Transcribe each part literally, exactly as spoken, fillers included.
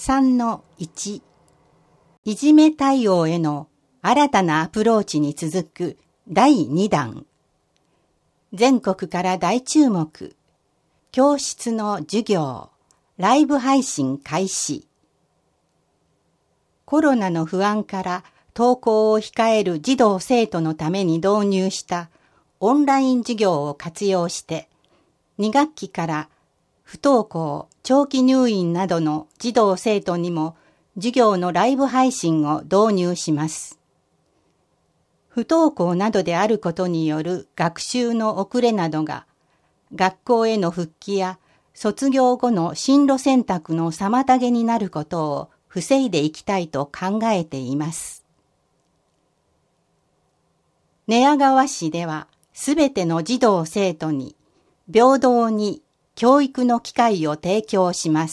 さんのいち いじめ対応への新たなアプローチに続くだいにだん。全国から大注目。教室の授業、ライブ配信開始。コロナの不安から登校を控える児童生徒のために導入したオンライン授業を活用して、にがっきから不登校、長期入院などの児童生徒にも授業のライブ配信を導入します。不登校などであることによる学習の遅れなどが、学校への復帰や卒業後の進路選択の妨げになることを防いでいきたいと考えています。寝屋川市では、すべての児童生徒に平等に教育の機会を提供します。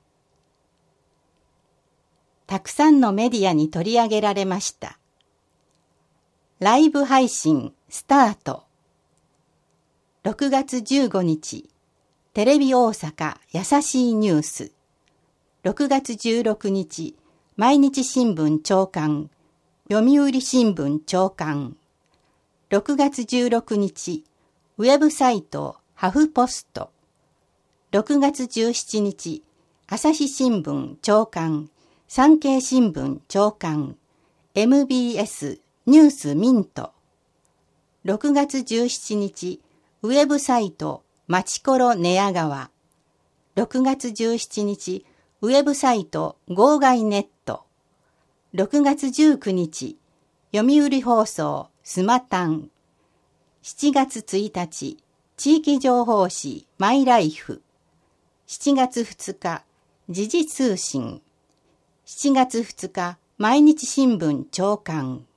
たくさんのメディアに取り上げられました。ライブ配信スタート。ろくがつじゅうごにち、テレビ大阪やさしいニュース。ろくがつじゅうろくにち、毎日新聞朝刊、読売新聞朝刊。ろくがつじゅうろくにち、ウェブサイトハフポスト。ろくがつじゅうしちにち、朝日新聞朝刊、産経新聞朝刊、エムビーエス ニュースミント。ろくがつじゅうしちにち、ウェブサイトまちころ寝屋川。ろくがつじゅうしちにち、ウェブサイト号外ネット。ろくがつじゅうくにち、読売放送スマタン。しちがつついたち、地域情報誌マイライフ。しちがつふつか、時事通信。しちがつふつか、毎日新聞朝刊。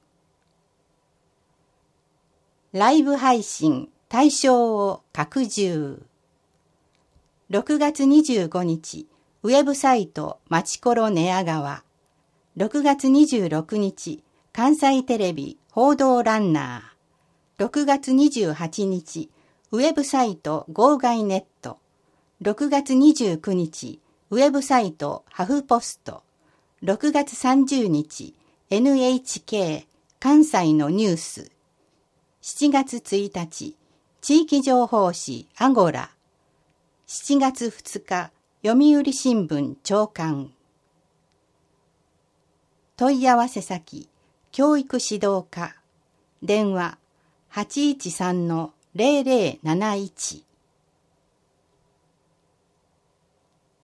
ライブ配信対象を拡充。ろくがつにじゅうごにち、ウェブサイトまちころ寝屋川。ろくがつにじゅうろくにち、関西テレビ報道ランナー。ろくがつにじゅうはちにち、ウェブサイト号外ネット。ろくがつにじゅうくにち、ウェブサイトハフポスト。ろくがつさんじゅうにち、エヌエイチケー 関西のニュース。しちがつついたち、地域情報誌アゴラ。しちがつふつか、読売新聞朝刊。問い合わせ先、教育指導課。電話はちいちさんのゼロゼロなないち。